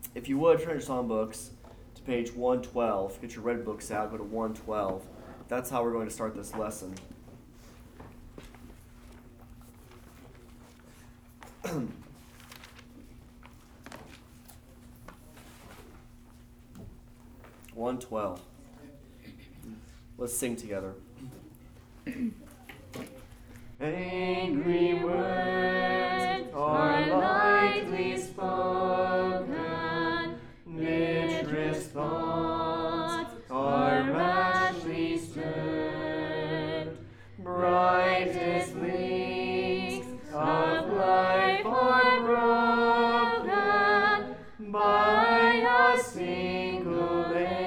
If you would, turn your songbooks to page 112. Get your red books out, go to 112. That's how we're going to start this lesson. (112). Let's sing together. Angry words are lightly spoken, bitterest thoughts are rashly stirred, brightest links of life are broken by a single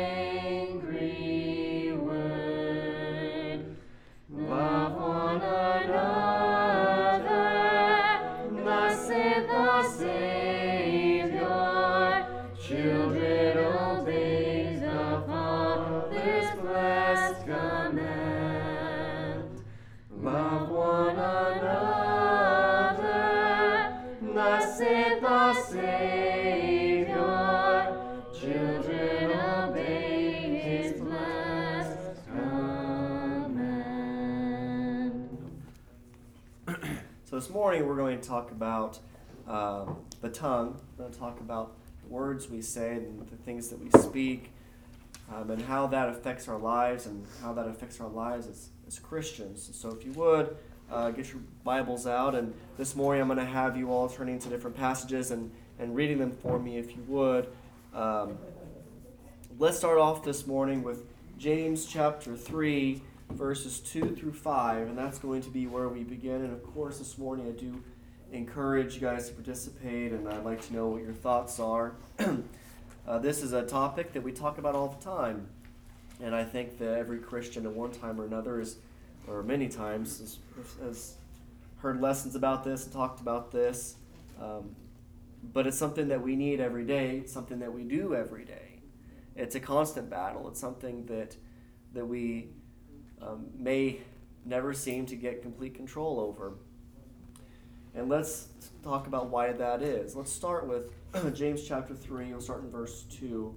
angry word. Love one another, thus saith the Savior. Children, obey the Father's blessed command. Love one another, thus saith the Savior. Children, obey his blessed command. So this morning we're going to talk about the tongue. We're going to talk about the words we say and the things that we speak, and how that affects our lives and how that affects our lives as Christians. So if you would, get your Bibles out, and this morning I'm going to have you all turning to different passages and reading them for me if you would. Let's start off this morning with James chapter 3, verses 2 through 5, and that's going to be where we begin. And of course, this morning I do encourage you guys to participate, and I'd like to know what your thoughts are. This is a topic that we talk about all the time, and I think that every Christian at one time or another or many times, has heard lessons about this and talked about this, but it's something that we need every day. It's something that we do every day. It's a constant battle. It's something that we may never seem to get complete control over. And let's talk about why that is. Let's start with James chapter 3. We'll start in verse 2.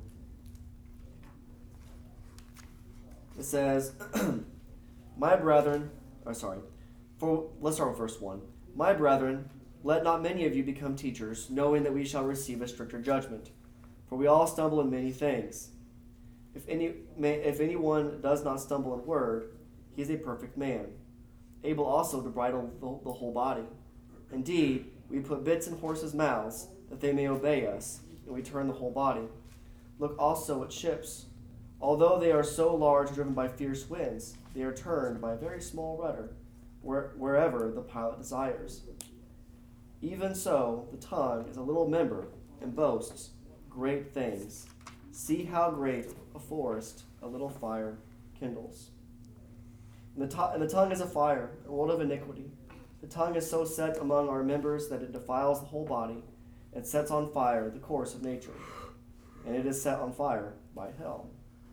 It says, let's start with verse 1. My brethren, let not many of you become teachers, knowing that we shall receive a stricter judgment. For we all stumble in many things. If anyone does not stumble in word, he is a perfect man, able also to bridle the whole body. Indeed, we put bits in horses' mouths, that they may obey us, and we turn the whole body. Look also at ships. Although they are so large, driven by fierce winds, they are turned by a very small rudder, wherever the pilot desires. Even so, the tongue is a little member, and boasts great things. See how great a forest a little fire kindles. And the tongue is a fire, a world of iniquity. The tongue is so set among our members that it defiles the whole body, and sets on fire the course of nature, and it is set on fire by hell.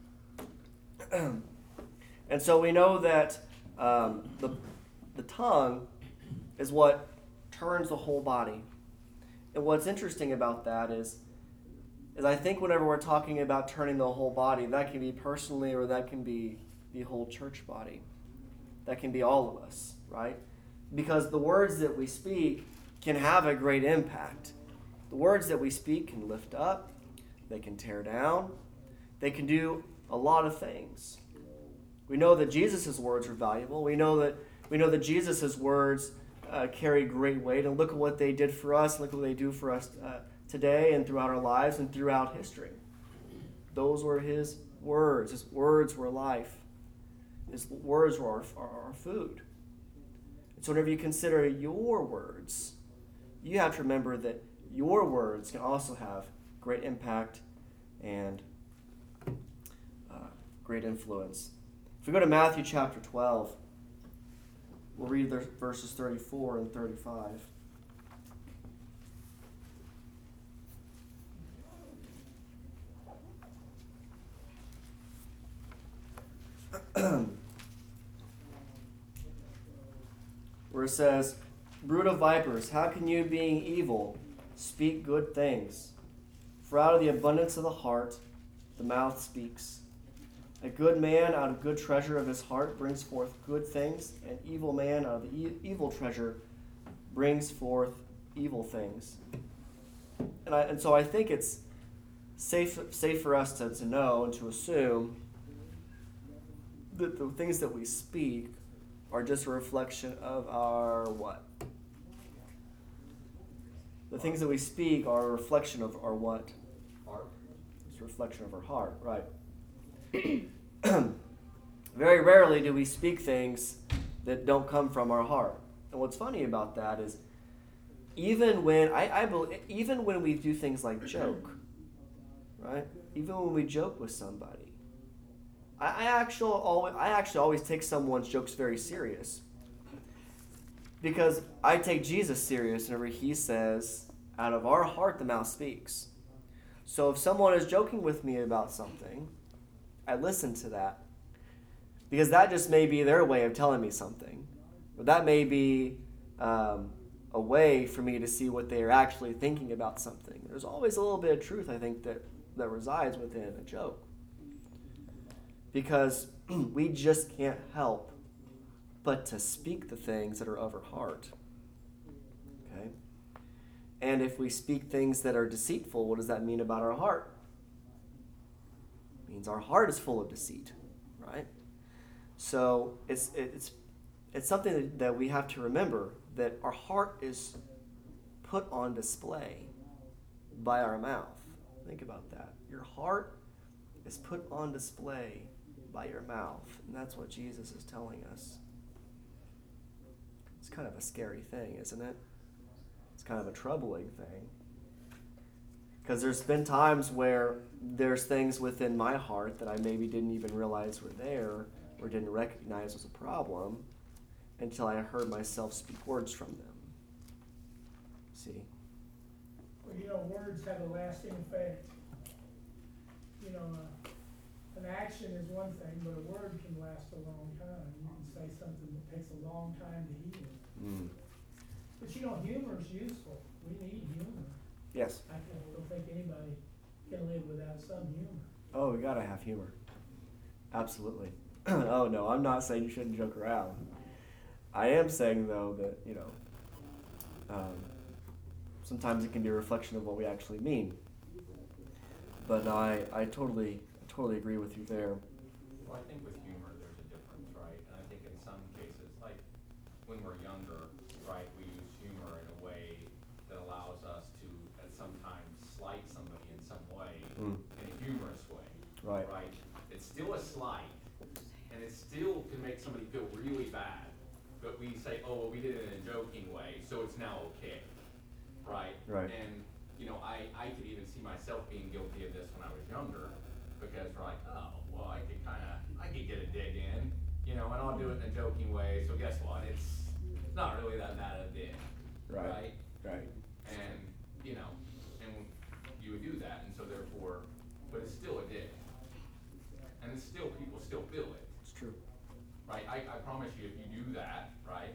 And so we know that the tongue is what turns the whole body. And what's interesting about that is I think whenever we're talking about turning the whole body, that can be personally or that can be the whole church body. That can be all of us, right? Because the words that we speak can have a great impact. The words that we speak can lift up, they can tear down, they can do a lot of things. We know that Jesus' words are valuable. We know that Jesus' words carry great weight, and look at what they did for us, look at what they do for us today and throughout our lives and throughout history. Those were his words. His words were life. His words were our food. And so whenever you consider your words, you have to remember that your words can also have great impact and great influence. If we go to Matthew chapter 12, we'll read verses 34 and 35. Where it says, "Brood of vipers, how can you, being evil, speak good things? For out of the abundance of the heart, the mouth speaks. A good man out of good treasure of his heart brings forth good things. An evil man out of the evil treasure brings forth evil things. And so I think it's safe for us to know and to assume that the things that we speak are just a reflection of our what? The things that we speak are a reflection of our what? Heart. It's a reflection of our heart, right. Very rarely do we speak things that don't come from our heart. And what's funny about that is even when I believe, even when we do things like joke, right? Even when we joke with somebody, I actually always take someone's jokes very serious, because I take Jesus serious whenever he says, "Out of our heart the mouth speaks." So if someone is joking with me about something, I listen to that, because that just may be their way of telling me something, or that may be a way for me to see what they are actually thinking about something. There's always a little bit of truth, I think, that resides within a joke, because we just can't help but to speak the things that are of our heart. Okay? And if we speak things that are deceitful, what does that mean about our heart? It means our heart is full of deceit, right? So it's something that we have to remember, that our heart is put on display by our mouth. Think about that. Your heart is put on display by your mouth, and that's what Jesus is telling us. It's kind of a scary thing, isn't it? It's kind of a troubling thing. Because there's been times where there's things within my heart that I maybe didn't even realize were there, or didn't recognize as a problem, until I heard myself speak words from them. See? Well, words have a lasting effect. An action is one thing, but a word can last a long time. You can say something that takes a long time to heal. But humor is useful. We need humor. Yes. I don't think anybody can live without some humor. Oh, we gotta have humor. Absolutely. Oh no, I'm not saying you shouldn't joke around. I am saying though that sometimes it can be a reflection of what we actually mean. But I totally agree with you there. Well, I think with humor there's a difference, right? And I think in some cases, like when we're younger, right, we use humor in a way that allows us to at sometimes slight somebody in some way, in a humorous way. Right. Right? It's still a slight, and it still can make somebody feel really bad. But we say, oh, well, we did it in a joking way, so it's now okay. Right? Right. And I could even see myself being guilty of this when I was younger, because we're like, oh, well, I could get a dig in, and I'll do it in a joking way, so guess what? It's not really that bad a dig. Right. Right. And, and you would do that, and so therefore, but it's still a dig. And it's still, people still feel it. It's true. Right? I promise you, if you do that, right,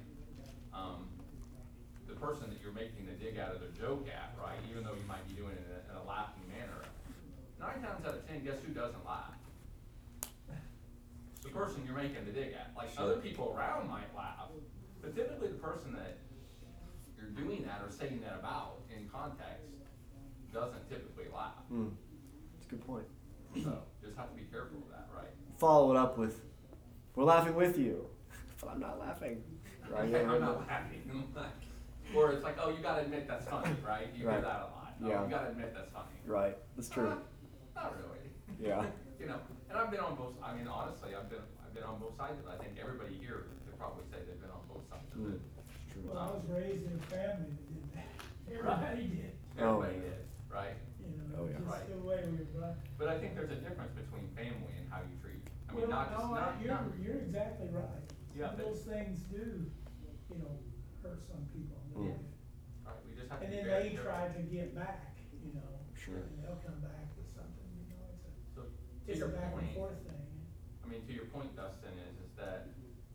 the person that you're making the dig out of their joke at, right, even though you might be doing it in a laughing manner, 9 times out of 10, guess who doesn't laugh? It's the person you're making the dig at. Like, other people around might laugh, but typically the person that you're doing that or saying that about in context doesn't typically laugh. That's a good point. So, just have to be careful of that, right? Follow it up with, "We're laughing with you," but I'm not laughing. Right? I'm not laughing. Or it's like, oh, you gotta admit that's funny, right? You Right. hear that a lot. Oh, Yeah. you gotta admit that's funny. Right. That's true. Not really. Yeah. And I've been on both. I mean, honestly, I've been on both sides of it. I think everybody here could probably say they've been on both sides of it. It's true. Well, I was raised in a family that did that. Everybody did. Everybody yeah. did, right? Oh, yeah. Just Right. the way we were brought. But I think there's a difference between family and how you treat. I Well, mean, you're exactly right. Yeah, Some of but- those things do, hurt some people. Mm. Right. We just have to And be then very they careful. try to get back, Sure. and they'll come back with something, So to it's a your back and point, forth thing. I mean, to your point, Dustin, is that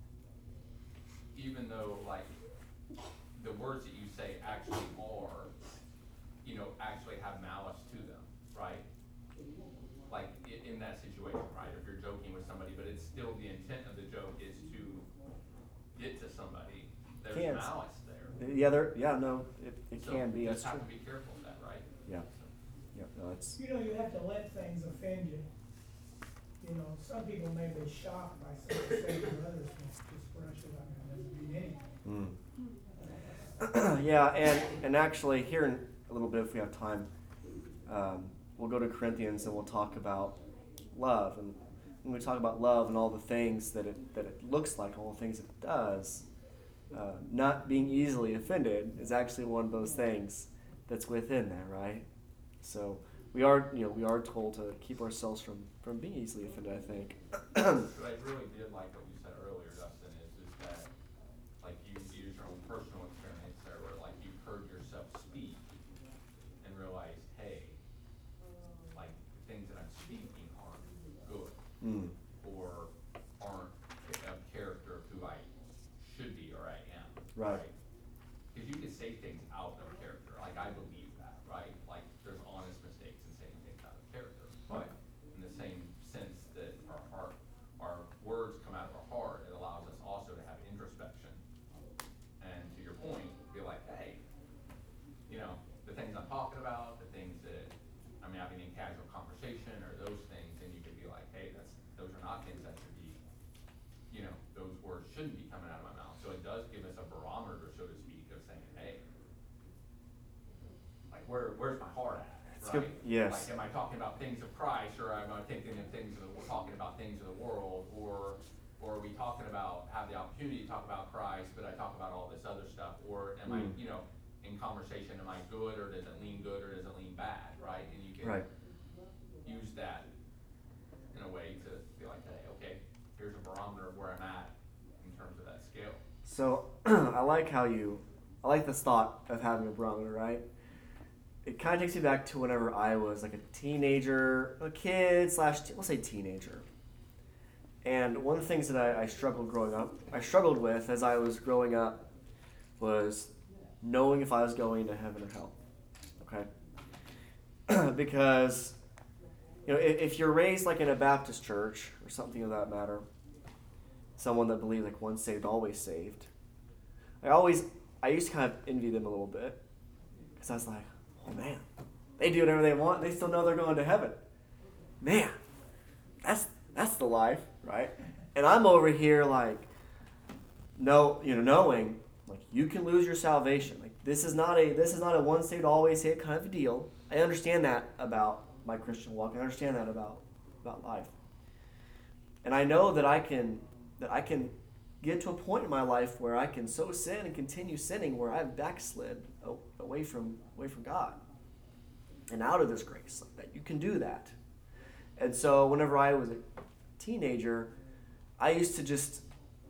even though like the words that you say actually are, actually have malice to them, there's can. malice there. It So can be. you That's just have true. to be careful of that, right? Yeah. So, Yeah, no, it's You know, you have to let things offend you. You know, some people may be shocked by something said to others, just brush it up and it doesn't mean anything. yeah, and actually here in a little bit, if we have time, we'll go to Corinthians and we'll talk about love. And when we talk about love and all the things that it looks like, all the things it does, not being easily offended is actually one of those things that's within there, right? So we are told to keep ourselves from being easily offended, I think. What I really did like what you said earlier, Dustin, is that, like, you use your own personal experience there, where, like, you heard yourself speak and realized, hey, like, the things that I'm speaking aren't good, or aren't of character of who I should be or I am. Right. Because you can say things out of character, like, I believe that, right? Like, there's honest mistakes in saying things out of character, but in the same sense that our words come out of our heart, it allows us also to have introspection. And to your point, be like, hey, you know, the things I'm talking about, the things that I'm having in casual conversation, or those things, and you could be like, hey, those are not things that should be, you know, those words shouldn't be coming out of my mouth. So it does give us a barometer, so to speak, of saying, hey, like, where's my heart at? That's Right? good. Yes. Like, am I talking about things of Christ, or am I thinking of we're talking about things of the world, or are we talking about, have the opportunity to talk about Christ, but I talk about all this other stuff, or am I, you know, in conversation, am I good, or does it lean good, or does it lean bad, right? And you can Right. use that in a way to be like, hey, okay, here's a barometer of where I'm at in terms of that scale. So I like this thought of having a barometer, right? It kind of takes me back to whenever I was like a teenager, a kid / we'll say teenager. And one of the things that I struggled with as I was growing up was knowing if I was going to heaven or hell. Okay? Because, you know, if you're raised like in a Baptist church or something of that matter, someone that believes like once saved, always saved, I used to kind of envy them a little bit, because I was like, oh man, they do whatever they want, they still know they're going to heaven. Man, that's the life, right? And I'm over here like, knowing like you can lose your salvation. Like this is not a once saved, always saved kind of a deal. I understand that about my Christian walk. I understand that about life. And I know that I can get to a point in my life where I can so sin and continue sinning where I've backslid away from God and out of this grace. Like that you can do that. And so whenever I was a teenager, I used to just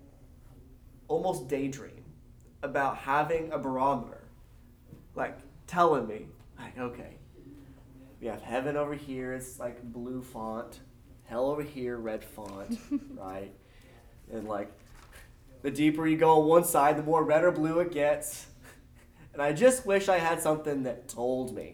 almost daydream about having a barometer, like telling me, like, okay, we have heaven over here, it's like blue font, hell over here, red font, right? And like, the deeper you go on one side, the more red or blue it gets. And I just wish I had something that told me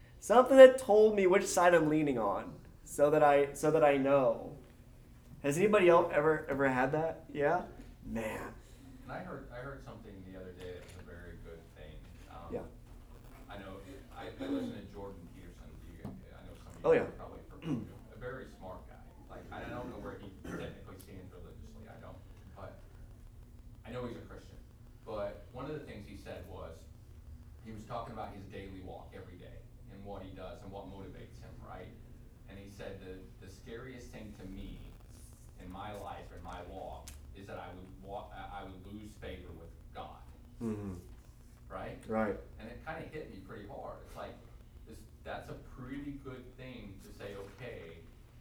which side I'm leaning on, so that I know. Has anybody else ever had that? Yeah, man. And I heard something the other day that was a very good thing. Yeah. I know I listen to Jordan Peterson. I know some of you Oh, yeah. are probably familiar. A very smart guy. Like, I don't know where he technically stands religiously. I don't, but I know he's a Christian. But one of the things he said was, he was talking about his daily walk every day and what he does and what motivates him, right? And he said the scariest thing to me in my life and my walk is that I would lose favor with God. Mm-hmm. Right? Right. And it kind of hit me pretty hard. It's like, that's a pretty good thing to say, okay,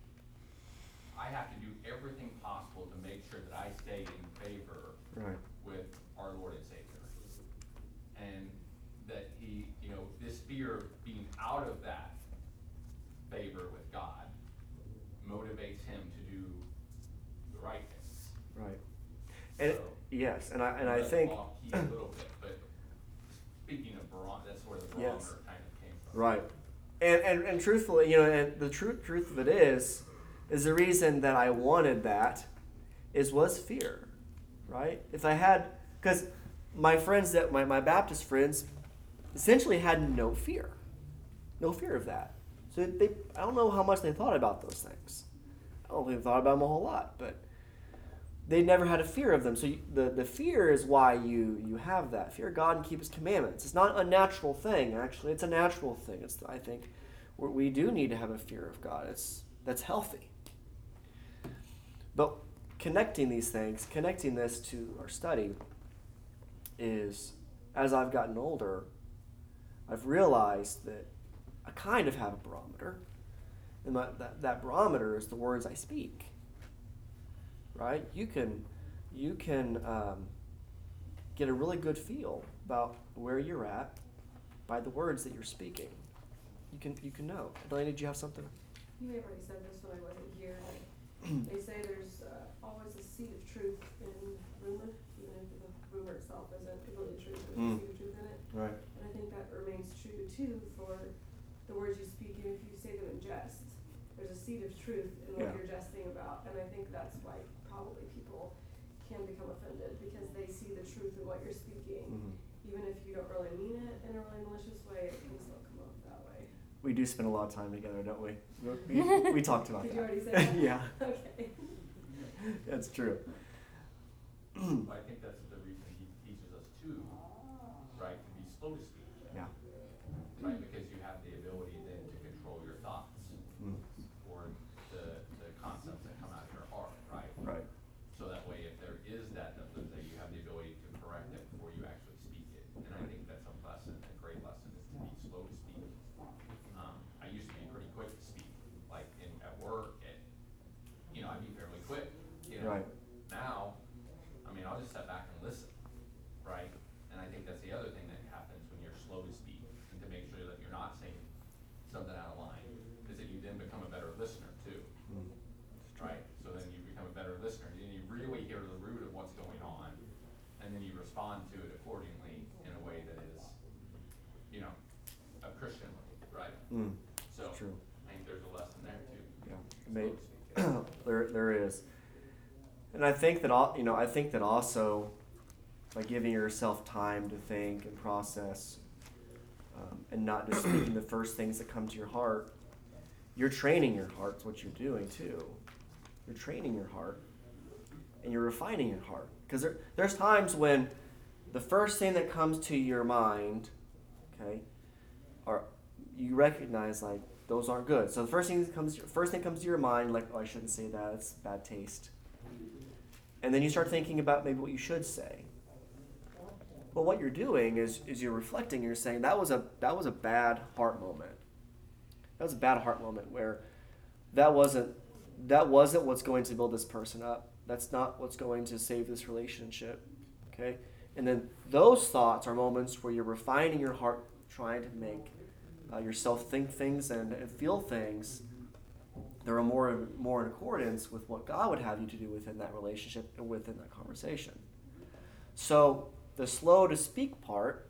I have to do everything possible to make sure that I stay in favor Right. with our Lord and Savior. And that he, this fear of being out of that favor with God motivates him to do the right things. Right. And So, yes, and I that's think off key a little bit, but speaking of barometer, that's where the barometer Yes. kind of came from. right. And truthfully, and the truth of it is the reason that I wanted that was fear, right? If I had, because my friends my Baptist friends essentially had no fear of that. So I don't know how much they thought about those things. I don't think they thought about them a whole lot, but they never had a fear of them. So the fear is why you have that. Fear God and keep His commandments. It's not an unnatural thing, actually. It's a natural thing. I think we do need to have a fear of God. That's healthy. But connecting these things, connecting this to our study is, as I've gotten older, I've realized that I kind of have a barometer. And that barometer is the words I speak. Right? You can get a really good feel about where you're at by the words that you're speaking. You can know. Delaney, did you have something? You may have already said this when I wasn't here. They say there's always a seed of truth in rumor, even if the rumor itself isn't really true, there's a seed of truth in it. Right. And I think that remains true too for the words you speak, even if you say them in jest. There's a seed of truth in what you're jesting about, and I think that's why probably people can become offended, because they see the truth in what you're speaking. Even if you don't really mean it in a really malicious way, it can still come off that way. We do spend a lot of time together, don't we? We talked about Did that. you already say that? Yeah. Okay. That's true. I think that's the reason he teaches us too, right, to be slow to speak. Yeah. Right, because you have the ability then to control your thoughts or the concepts that come out of your heart, right? Right. So that way, if there is that you have the ability to correct it before you actually speak it. And I think that's a great lesson, is to be slow to speak. I used to be pretty quick to speak, like at work, I'd be fairly quick, Right. Now, I'll just step back and listen, right? And I think that's the other thing that happens when you're slow to speak, and to make sure that you're not saying something out of line, is that you then become a better listener too, right? So then you become a better listener, and you really hear the root of what's going on, and then you respond to it accordingly in a way that is, a Christian way, right? So, True. I think there's a lesson there too. Yeah. Slow to speak. there is. And I think that also by giving yourself time to think and process, and not just speaking the first things that come to your heart, you're training your heart. It's what you're doing too. You're training your heart, and you're refining your heart. Because there's times when the first thing that comes to your mind, okay, you recognize like those aren't good. So the first thing comes to your mind, like, oh, I shouldn't say that. It's bad taste. And then you start thinking about maybe what you should say. Well, what you're doing is you're reflecting. You're saying that was a bad heart moment. That was a bad heart moment where that wasn't what's going to build this person up. That's not what's going to save this relationship. Okay? And then those thoughts are moments where you're refining your heart, trying to make yourself think things and feel things that are more in accordance with what God would have you to do within that relationship and within that conversation. So the slow to speak part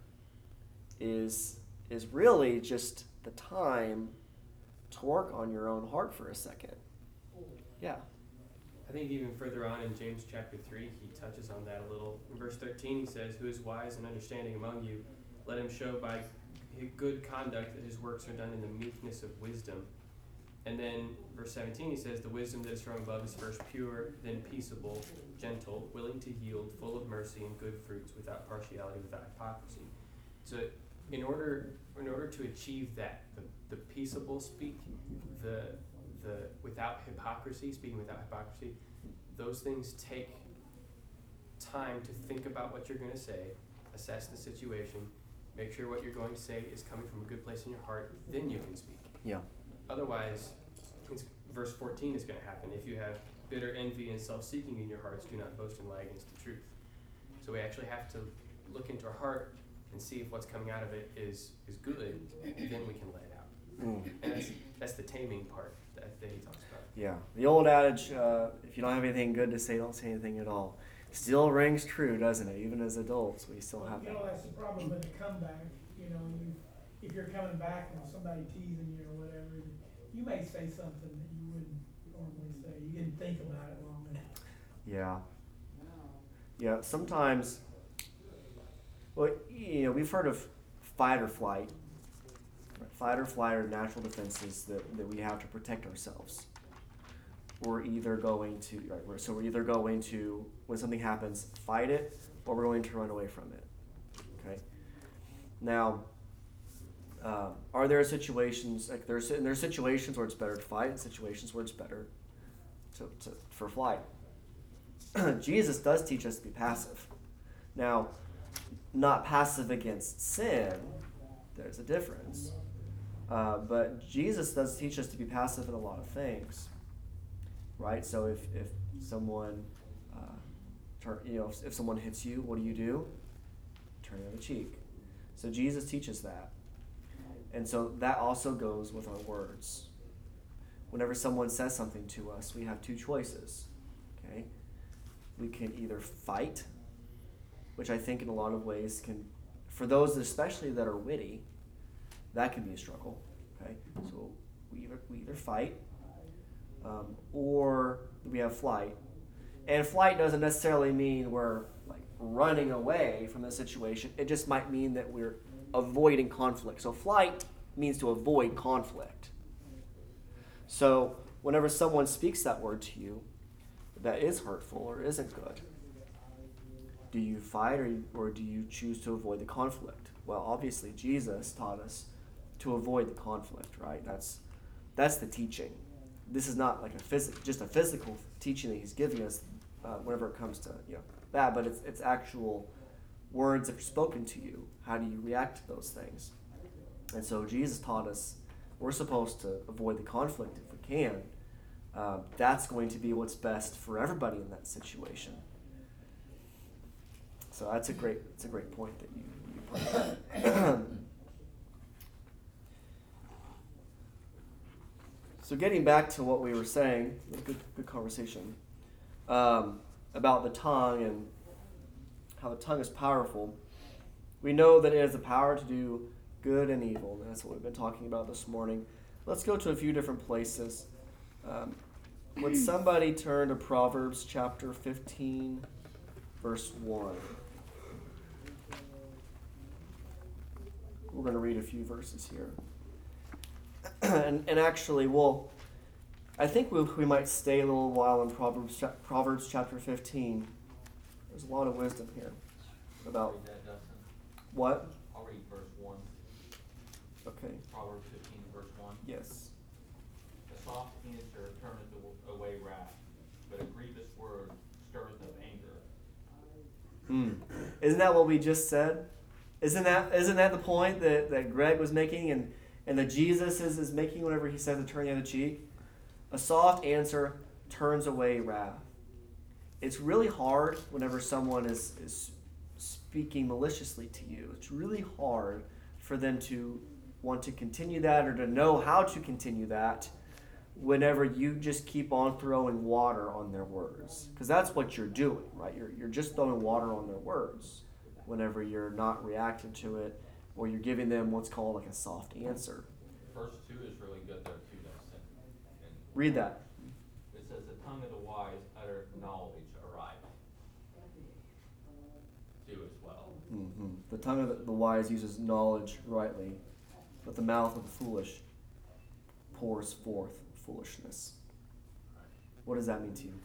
is really just the time to work on your own heart for a second. Yeah. I think even further on in James chapter 3, he touches on that a little. In verse 13, he says, "Who is wise and understanding among you? Let him show by his good conduct that his works are done in the meekness of wisdom." And then verse 17, he says, "The wisdom that is from above is first pure, then peaceable, gentle, willing to yield, full of mercy and good fruits, without partiality, without hypocrisy." So in order to achieve that, the peaceable speak, the without hypocrisy, speaking without hypocrisy, those things take time to think about what you're going to say, assess the situation, make sure what you're going to say is coming from a good place in your heart, then you can speak. Yeah. Otherwise, verse 14 is going to happen. If you have bitter envy and self-seeking in your hearts, do not boast and lie against the truth. So we actually have to look into our heart and see if what's coming out of it is good, then we can let it out. And that's the taming part that he talks about. Yeah. The old adage, if you don't have anything good to say, don't say anything at all. Still rings true, doesn't it? Even as adults, we still have that. That's the problem with the comeback. If you're coming back and somebody teasing you or whatever, you may say something that you wouldn't normally say. You didn't think about it long enough. Yeah. Yeah, sometimes Well, we've heard of fight or flight. Fight or flight are natural defenses that we have to protect ourselves. We're either going to, when something happens, fight it, or we're going to run away from it. Okay. Now, are there situations there's situations where it's better to fight, and situations where it's better for flight? Jesus does teach us to be passive. Now, not passive against sin. There's a difference. But Jesus does teach us to be passive in a lot of things, right? So if someone, if someone hits you, what do? Turn the other cheek. So Jesus teaches that. And so that also goes with our words. Whenever someone says something to us, we have two choices, okay? We can either fight, which I think in a lot of ways can, for those especially that are witty, that can be a struggle, okay? So we either fight, or we have flight. And flight doesn't necessarily mean we're like running away from the situation. It just might mean that we're avoiding conflict. So flight means to avoid conflict. So whenever someone speaks that word to you that is hurtful or isn't good, do you fight or do you choose to avoid the conflict? Well, obviously Jesus taught us to avoid the conflict, right? That's the teaching. This is not like just a physical teaching that he's giving us whenever it comes to that, but it's actual words that are spoken to you. How do you react to those things? And so Jesus taught us we're supposed to avoid the conflict if we can. That's going to be what's best for everybody in that situation. So it's a great point that you bring up. So getting back to what we were saying, a good conversation about the tongue and how the tongue is powerful. We know that it has the power to do good and evil, and that's what we've been talking about this morning. Let's go to a few different places. Would somebody turn to Proverbs chapter 15, verse 1? We're going to read a few verses here. and actually, I think we might stay a little while in Proverbs chapter 15. There's a lot of wisdom here about Read that, Dustin. what? I'll read verse 1. Okay. Proverbs 15, verse 1. Yes. A soft answer turneth away wrath, but a grievous word stirreth up anger. Isn't that what we just said? Isn't that the point that Greg was making and that Jesus is making whenever he says to turn the other cheek? A soft answer turns away wrath. It's really hard whenever someone is speaking maliciously to you. It's really hard for them to want to continue that or to know how to continue that whenever you just keep on throwing water on their words. Because that's what you're doing, right? You're just throwing water on their words whenever you're not reacting to it or you're giving them what's called like a soft answer. Verse 2 is really good there too, Dustin. And Read that. it says, the tongue of the wise utter knowledge aright. 2 as well. Mm-hmm. The tongue of the wise uses knowledge rightly, but the mouth of the foolish pours forth foolishness. What does that mean to you?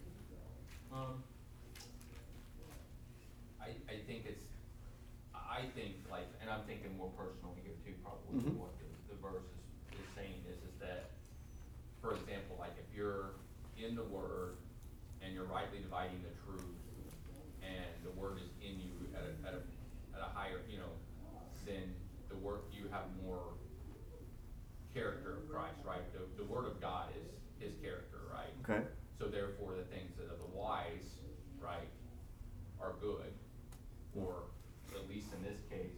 I think and I'm thinking more personally here too, probably Mm-hmm. what the verse is saying is that, for example, like if you're in the Word and you're rightly dividing the truth, and the Word is in you at a higher, then the Word, you have more character of Christ, right? The Word of God is His character, right? Okay. So therefore, the things that are the wise, right, are good, or at least in this case,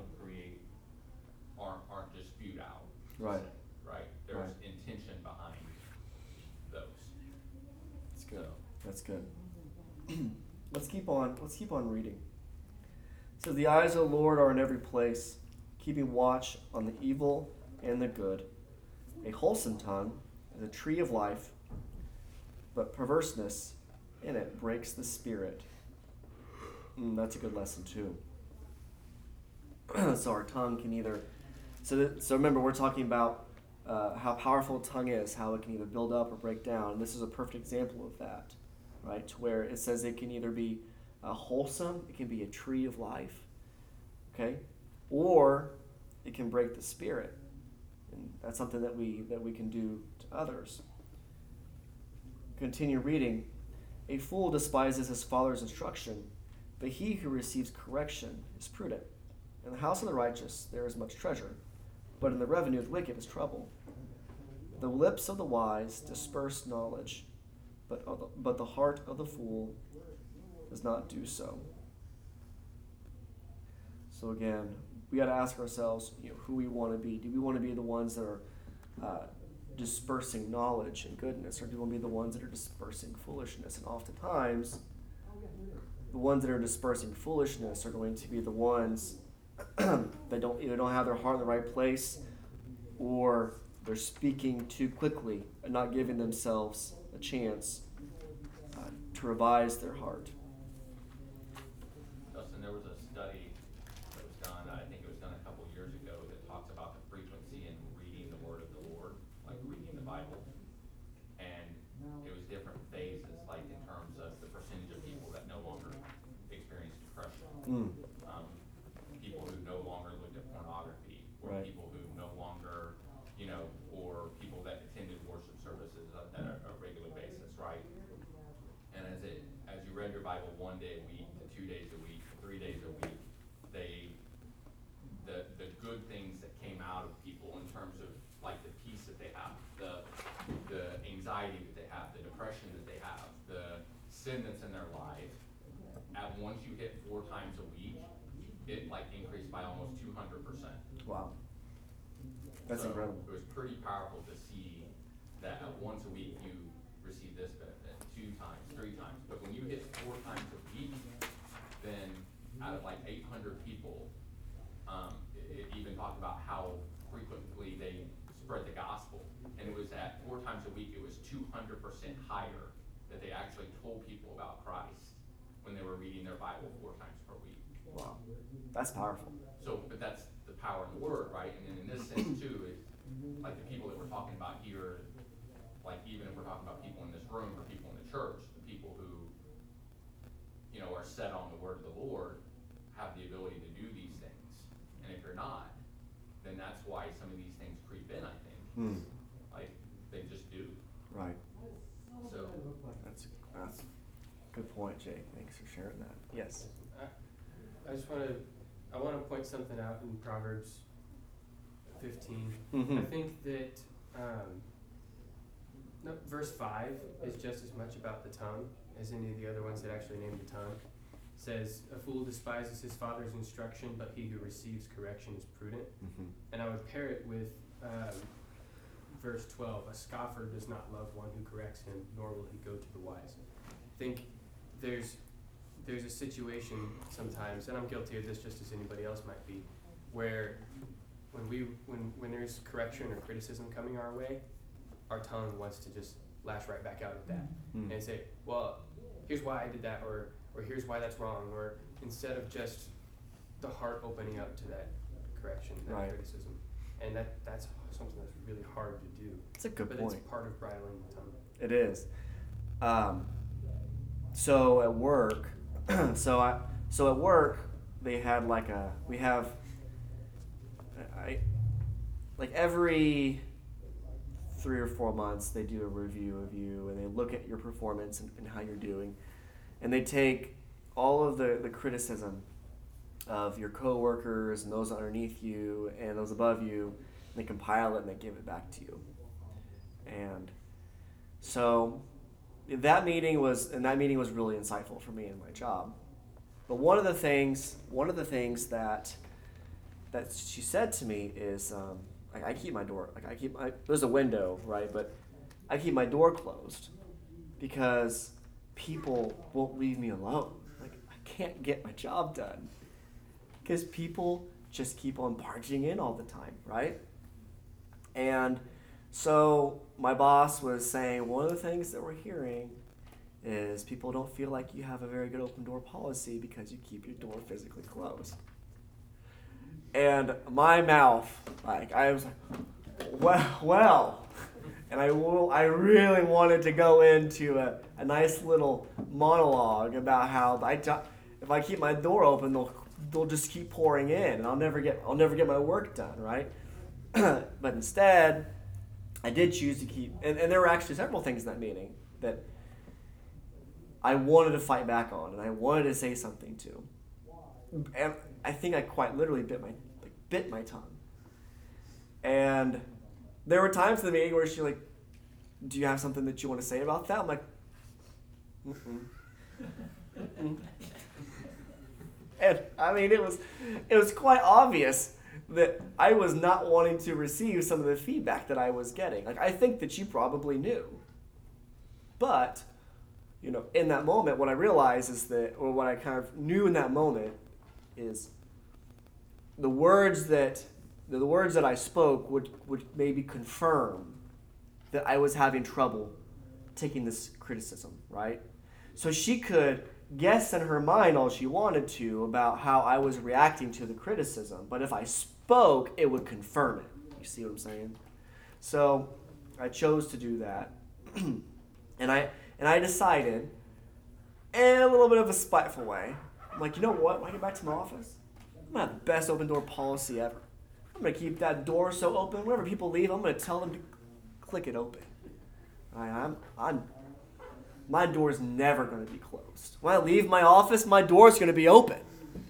aren't just spewed out. Right. Right. There's Right. intention behind those. That's good. That's good. Let's keep on reading. It says, the eyes of the Lord are in every place, keeping watch on the evil and the good. A wholesome tongue is a tree of life, but perverseness in it breaks the spirit. That's a good lesson too. So our tongue can either, so remember we're talking about how powerful a tongue is, how it can either build up or break down. And this is a perfect example of that, right? To where it says it can either be wholesome, it can be a tree of life, okay, or it can break the spirit, and that's something that we can do to others. Continue reading. A fool despises his father's instruction, but he who receives correction is prudent. In the house of the righteous there is much treasure, but in the revenue of the wicked is trouble. The lips of the wise disperse knowledge, but the heart of the fool does not do so. So again, we got to ask ourselves, who we want to be. Do we want to be the ones that are dispersing knowledge and goodness, or do we want to be the ones that are dispersing foolishness? And oftentimes, the ones that are dispersing foolishness are going to be the ones that either don't have their heart in the right place, or they're speaking too quickly and not giving themselves a chance to revise their heart. Justin, there was a study that was done, I think it was done a couple of years ago, that talks about the frequency in reading the Word of the Lord, like reading the Bible. And it was different phases, like in terms of the percentage of people that no longer experience depression. People who no longer looked at pornography, or Right. people who no longer, or people that attended worship services at a regular basis, right? And as you read your Bible 1 day a week, to 2 days a week, to 3 days a week, the good things that came out of people in terms of like the peace that they have, the anxiety that they have, the depression that they have, the sin that's in their life, once you hit 4 times a week, it like increased by almost 200%. Wow. That's So incredible. it was pretty powerful to see that once a week you receive this benefit, 2 times, 3 times. But when you hit 4 times a week, then out of like 800 people, it even talked about how frequently they spread the gospel. And it was at 4 times a week, it was 200% higher that they actually told people about Christ when they were reading their Bible 4 times per week. Wow. That's powerful. So, but that's the power of the Word, right? And then in this sense too, like the people that we're talking about here, like even if we're talking about people in this room or people in the church, the people who, are set on the word of the Lord have the ability to do these things. And if you're not, then that's why some of these things creep in, I think. Like, they just do. Right. So, That's a good point, Jake. Thanks for sharing that. Yes. I want to point something out in Proverbs 15. Mhm. I think that verse 5 is just as much about the tongue as any of the other ones that actually name the tongue. It says, a fool despises his father's instruction, but he who receives correction is prudent. And I would pair it with verse 12, a scoffer does not love one who corrects him, nor will he go to the wise. I think there's a situation sometimes, and I'm guilty of this just as anybody else might be, where when there's correction or criticism coming our way, our tongue wants to just lash right back out at that and say, well, here's why I did that, or here's why that's wrong, or instead of just the heart opening up to that correction, that Right. criticism. And that's something that's really hard to do. That's a good but point. it's part of bridling the tongue. It is. So at work, so at work they had like every 3 or 4 months they do a review of you, and they look at your performance and how you're doing, and they take all of the criticism of your coworkers and those underneath you and those above you, and they compile it and they give it back to you. And so that meeting was really insightful for me in my job. But one of the things that she said to me is, I keep my door, there's a window, right? But I keep my door closed because people won't leave me alone. Like, I can't get my job done because people just keep on barging in all the time, right? And so my boss was saying, one of the things that we're hearing is people don't feel like you have a very good open door policy because you keep your door physically closed. And my mouth, like, I was like, well. And I really wanted to go into a nice little monologue about how if I keep my door open, they'll just keep pouring in, and I'll never get my work done, right? But instead, I did choose to keep, and there were actually several things in that meeting that I wanted to fight back on, and I wanted to say something to. And I think I quite literally bit my tongue. And there were times in the meeting where she's like, do you have something that you want to say about that? I'm like, mm-mm. Mm-mm. And I mean, it was quite obvious that I was not wanting to receive some of the feedback that I was getting. Like, I think that she probably knew. But, in that moment, what I realized is that, or what I kind of knew in that moment is the words that I spoke would maybe confirm that I was having trouble taking this criticism, right? So she could guess in her mind all she wanted to about how I was reacting to the criticism, but if I spoke, it would confirm it. You see what I'm saying? So I chose to do that. and I decided, in a little bit of a spiteful way, I'm like, you know what? When I get back to my office, I'm going to have the best open door policy ever. I'm going to keep that door so open. Whenever people leave, I'm going to tell them to click it open. My door's never going to be closed. When I leave my office, my door's going to be open.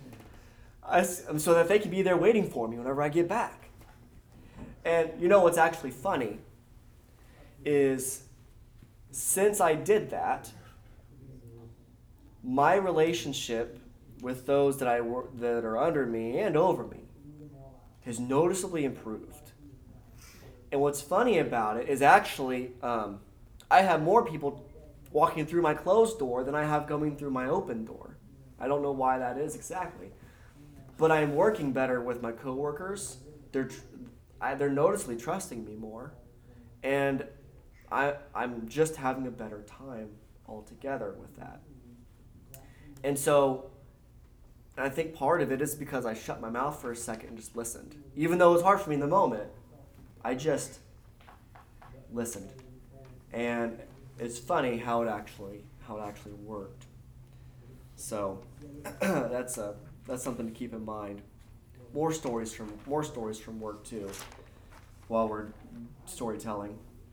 So that they can be there waiting for me whenever I get back. And what's actually funny is, since I did that, my relationship with those that are under me and over me has noticeably improved. And what's funny about it is actually, I have more people walking through my closed door than I have going through my open door. I don't know why that is exactly. But I'm working better with my coworkers. They're noticeably trusting me more. And I'm just having a better time altogether with that. And so I think part of it is because I shut my mouth for a second and just listened. Even though it was hard for me in the moment, I just listened. And it's funny how it actually worked. So that's something to keep in mind. More stories from work too, while we're storytelling.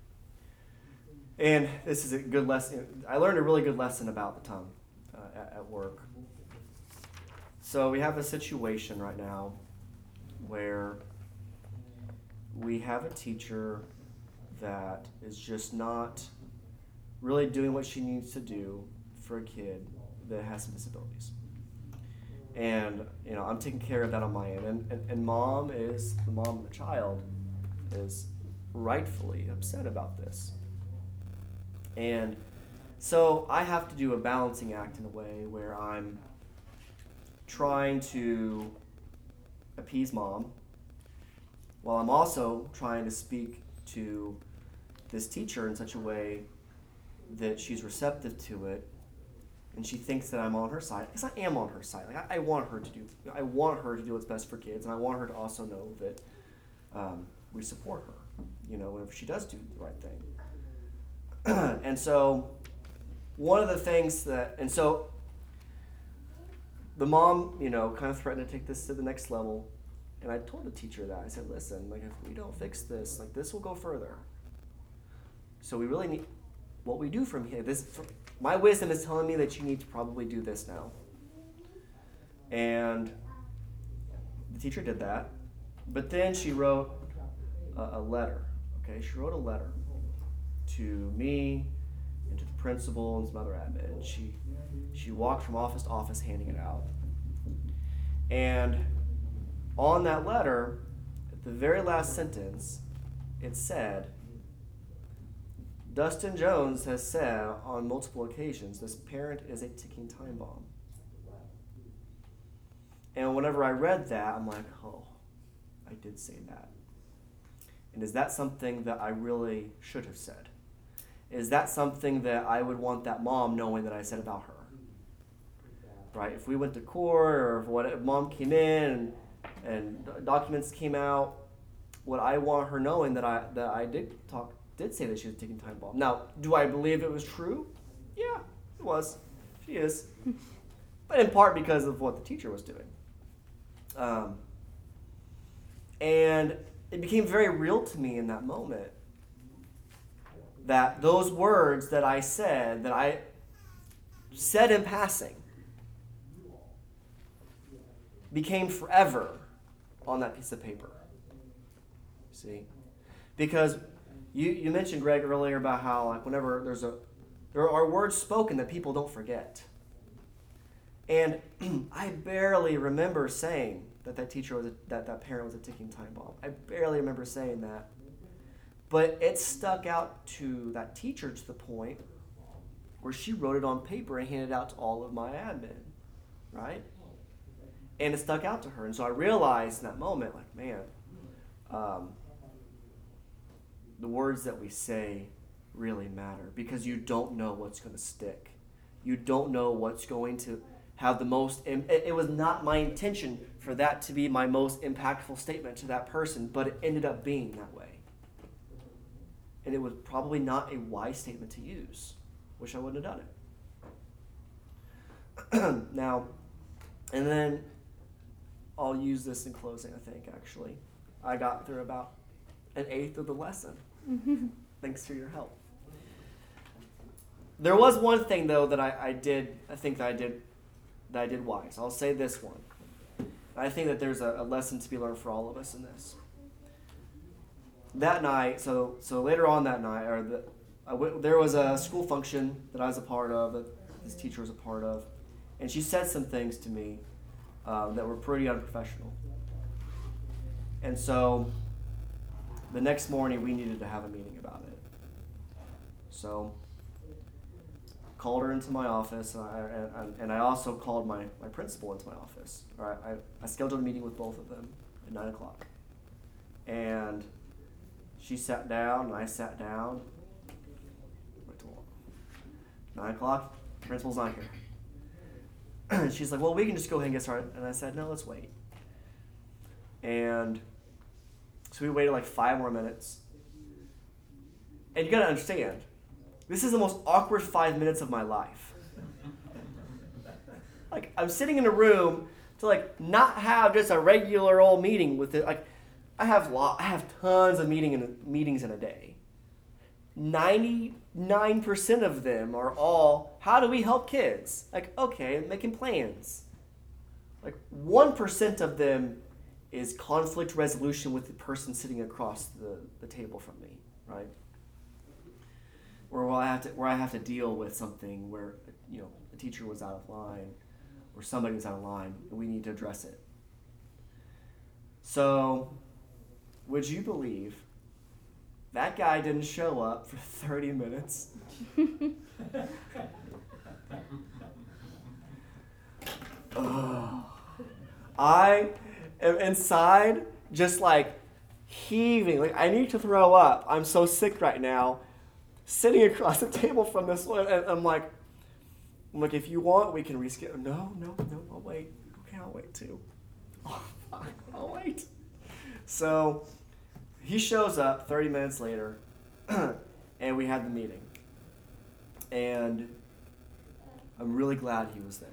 And this is a good lesson. I learned a really good lesson about the tongue at work. So we have a situation right now where we have a teacher that is just not really doing what she needs to do for a kid that has some disabilities. And I'm taking care of that on my end. And the mom of the child is rightfully upset about this. And so I have to do a balancing act in a way where I'm trying to appease mom while I'm also trying to speak to this teacher in such a way that she's receptive to it and she thinks that I'm on her side, because I am on her side. Like, I want her to do what's best for kids, and I want her to also know that we support her, whenever she does do the right thing. And so one of the things so the mom, kind of threatened to take this to the next level, and I told the teacher that. I said, listen, if we don't fix this, this will go further. So we really need, what we do from here, my wisdom is telling me that you need to probably do this now. And the teacher did that, but then she wrote a letter, okay? She wrote a letter to me and to the principal and some other admin. And she walked from office to office handing it out. And on that letter, at the very last sentence, it said, Dustin Jones has said on multiple occasions, this parent is a ticking time bomb. And whenever I read that, I'm like, oh, I did say that. And is that something that I really should have said? Is that something that I would want that mom knowing that I said about her? Right? If we went to court, or if mom came in and documents came out. What I want her knowing that I did say that she was a ticking time bomb. Now, do I believe it was true? Yeah, it was. She is, but in part because of what the teacher was doing. And it became very real to me in that moment that those words that I said in passing, became forever on that piece of paper. See? Because you mentioned, Greg, earlier about how like whenever there are words spoken that people don't forget. And I barely remember saying that teacher was that parent was a ticking time bomb. I barely remember saying that. But it stuck out to that teacher to the point where she wrote it on paper and handed it out to all of my admin, right? And it stuck out to her. And so I realized in that moment, like, man, the words that we say really matter because you don't know what's going to stick. You don't know what's going to have the most... It was not my intention for that to be my most impactful statement to that person, but it ended up being that way. And it was probably not a wise statement to use. Wish I wouldn't have done it. Now, and then I'll use this in closing, I think, actually. I got through about an eighth of the lesson. Thanks for your help. There was one thing, though, that I did wise. I'll say this one. I think that there's a lesson to be learned for all of us in this. That night, so later on that night, there was a school function that I was a part of, that this teacher was a part of, and she said some things to me that were pretty unprofessional. And so the next morning, we needed to have a meeting about it. So called her into my office, and I also called my principal into my office. I scheduled a meeting with both of them at 9 o'clock. And she sat down, and I sat down. 9 o'clock, principal's not here. And she's like, well, we can just go ahead and get started. And I said, no, let's wait. And so we waited like 5 more minutes. And you gotta understand, this is the most awkward 5 minutes of my life. Like, I'm sitting in a room to like not have just a regular old meeting with it. Like, I have tons of meetings in a day. 99% of them are all, how do we help kids? Like, okay, making plans. Like, 1% of them is conflict resolution with the person sitting across the table from me, right? Or where I have to deal with something where, you know, a teacher was out of line or somebody was out of line and we need to address it. So, would you believe that guy didn't show up for 30 minutes? I am inside just like heaving. Like, I need to throw up. I'm so sick right now. Sitting across the table from this one, and I'm like, if you want, we can reschedule. No, I'll wait. Okay, I'll wait too. Oh, fine, I'll wait. So he shows up 30 minutes later, and we had the meeting. And I'm really glad he was there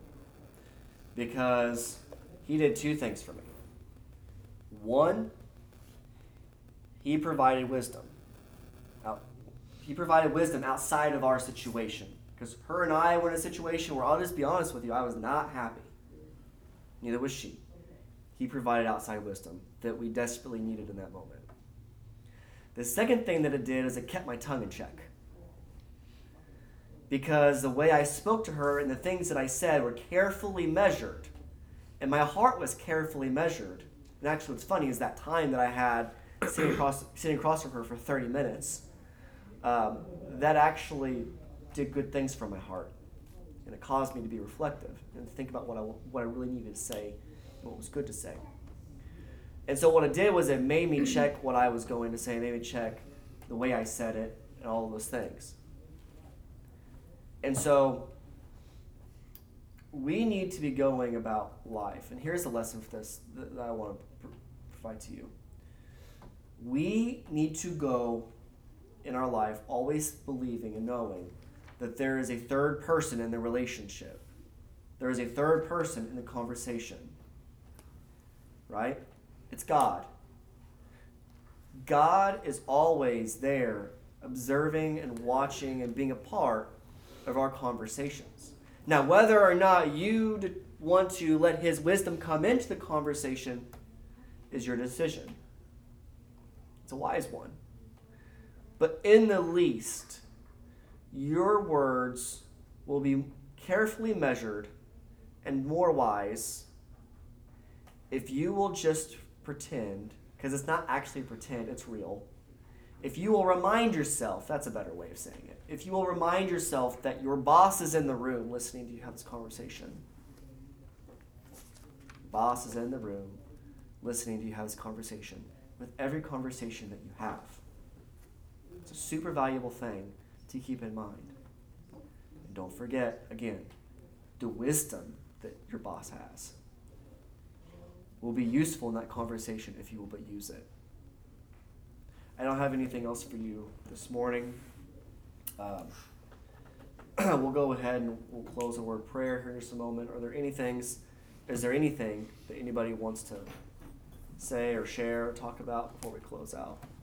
because he did 2 things for me. One, he provided wisdom. He provided wisdom outside of our situation. Because her and I were in a situation where, I'll just be honest with you, I was not happy. Neither was she. He provided outside wisdom that we desperately needed in that moment. The second thing that it did is it kept my tongue in check. Because the way I spoke to her and the things that I said were carefully measured. And my heart was carefully measured. And actually what's funny is that time that I had sitting across from her for 30 minutes, that actually did good things for my heart. And it caused me to be reflective and think about what I really needed to say and what was good to say. And so what it did was it made me check what I was going to say, it made me check the way I said it and all of those things. And so we need to be going about life. And here's the lesson for this that I want to provide to you. We need to go in our life always believing and knowing that there is a third person in the relationship. There is a third person in the conversation. Right? It's God. God is always there, observing and watching and being a part of our conversations. Now, whether or not you want to let his wisdom come into the conversation is your decision. It's a wise one. But in the least, your words will be carefully measured and more wise if you will just pretend, because it's not actually pretend, it's real. If you will remind yourself, that's a better way of saying it. If you will remind yourself that your boss is in the room listening to you have this conversation. Boss is in the room listening to you have this conversation with every conversation that you have. It's a super valuable thing to keep in mind. And don't forget, again, the wisdom that your boss has will be useful in that conversation if you will but use it. I don't have anything else for you this morning. We'll go ahead and we'll close a word of prayer here in just a moment. Is there anything that anybody wants to say or share or talk about before we close out?